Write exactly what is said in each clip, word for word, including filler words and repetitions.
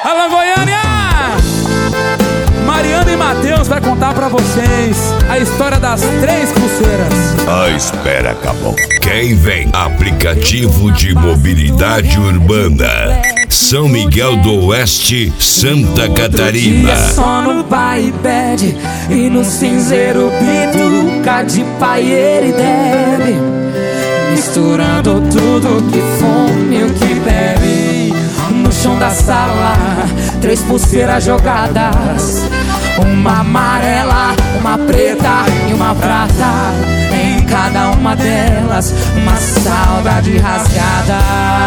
Alô, Goiânia! Mariana e Matheus vai contar pra vocês a história das três pulseiras. A espera acabou. Quem vem? Aplicativo de mobilidade urbana, São Miguel do Oeste, Santa Catarina. É só no pai pede e no cinzeiro bituca de paieira e deve, misturando tudo que fome o que bebe. No chão da sala, três pulseiras jogadas, uma amarela, uma preta e uma prata. Em cada uma delas, uma saudade rasgada.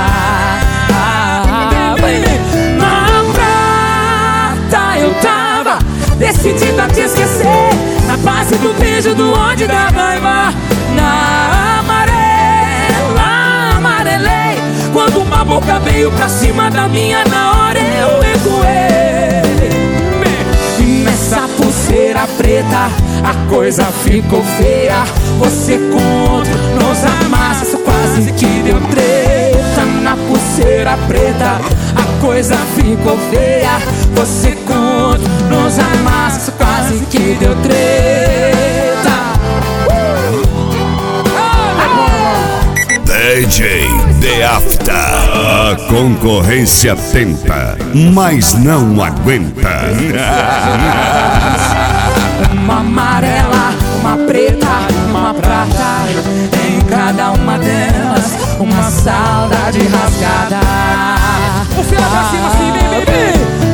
Na prata eu tava decidida a te esquecer, na base do beijo, do ódio e da raiva. Na amarela, amarelei quando uma boca veio pra cima da minha, na hora eu recuei. Nessa pulseira preta a coisa ficou feia, você com outro nos amassos, quase que deu treta. Na pulseira preta a coisa ficou feia, você com outro nos amassos, quase que deu treta. D J The After. A concorrência tenta, mas não aguenta. Uma amarela, uma preta, uma prata. Em cada uma delas, uma saudade rasgada. Pulseira pra cima assim, bebê.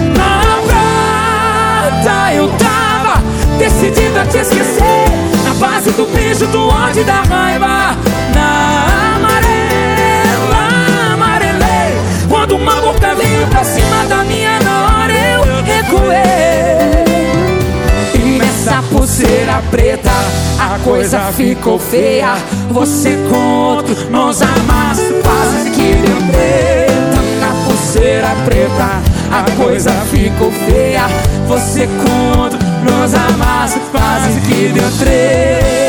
Na prata eu tava decidida a te esquecer, na base do beijo, do ódio e da raiva. Na amarela, amarelei quando uma boca veio pra cima da minha, na hora eu recuei. E nessa pulseira preta a coisa ficou feia, você com outro nos amassos, quase que deu treta. Na pulseira preta a coisa ficou feia, você com outro nos amassos, quase que deu treta.